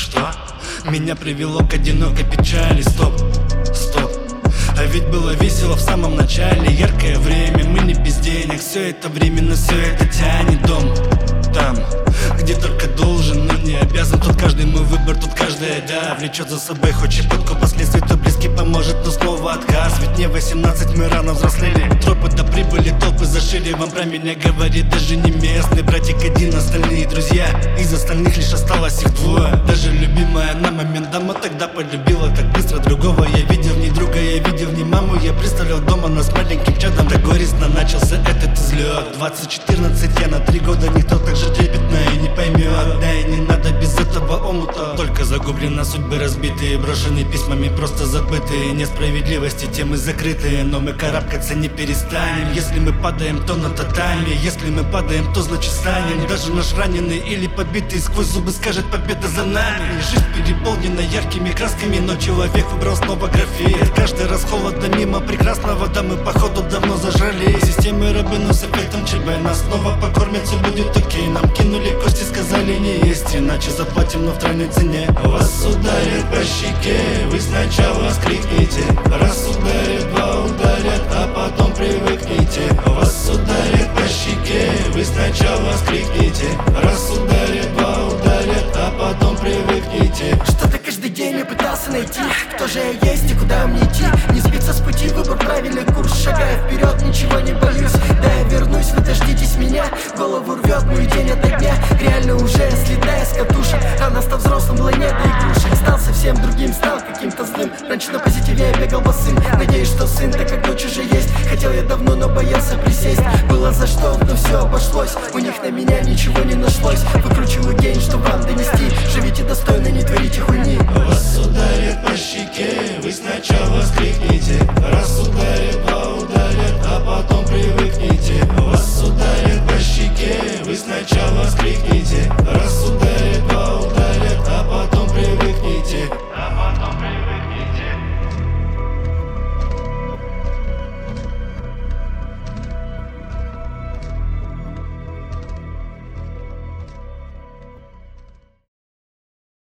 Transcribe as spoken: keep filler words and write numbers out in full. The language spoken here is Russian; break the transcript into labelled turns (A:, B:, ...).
A: Что? Меня привело к одинокой печали. Стоп, стоп. А ведь было весело в самом начале. Яркое время, мы не без денег. Все это временно, все это тянет. Дом там, где только должен, но не обязан. Тут каждый мой выбор, тут каждая, да, влечет за собой хоть щепотку последствий. То близкий поможет, но снова отказ. Ведь мне восемнадцать, мы рано взрослели. Тропы до прибыли, толпы зашили. Вам про меня говорит даже не местный братик один, остальные друзья. Из остальных лишь осталось их двое. Даже любимая на момент дама тогда полюбила так быстро другого. Я видел в ней друга, я видел в ней маму. Я представлял дома нас с маленьким чадом. Так горестно начался этот взлет. Двадцать четырнадцать, я на три года. Никто так же трепетно и не поймет. Да и не надо без этого омута. Только загублено, судьбы разбитые, брошенные письмами, просто забытые. Несправедливости, темы закрытые, но мы карабкаться не перестанем. Если мы падаем, то на татами. Если мы падаем, то значит станем. Даже наш раненый или побитый сквозь зубы скажет: победа за нами. Жизнь переполнена яркими красками, но человек выбрал снова графит. Каждый раз холодно мимо прекрасного, да мы походу давно зажрали. Системы рабы, но с эффектом ЧБ. Нас снова покормят, все будет окей. Нам кинули кости, сказали не есть, иначе заплатим, но в тройной цене. Вас ударят по щеке, вы сначала скрикните. Раз ударят, два ударят, а потом привыкните. Вас ударят по щеке, вы сначала скрикните. Раз ударят, два ударят, а потом привыкните.
B: Что-то каждый день я пытался найти, кто же я есть и куда мне идти. Не сбиться с пути, выбор правильный курс. Шагая вперед, ничего не боюсь. Да, я вернусь, вы дождитесь меня. Голову рвет мой день ото дня. Реально уже слетая с катушек. Рано став взрослым, было не до игрушек. Стал совсем другим, стал каким-то злым. Раньше на позитиве я бегал босым. Надеюсь, что сын, так как дочь уже есть. Хотел я давно, но боялся присесть. Было за что, но все обошлось. У них на меня ничего не нашлось. Выкручиваю день, что вам донести. Живите достойно, не творите хуйни.
A: Вас ударят по щеке, вы сначала скрикните. Раз ударят, два ударят,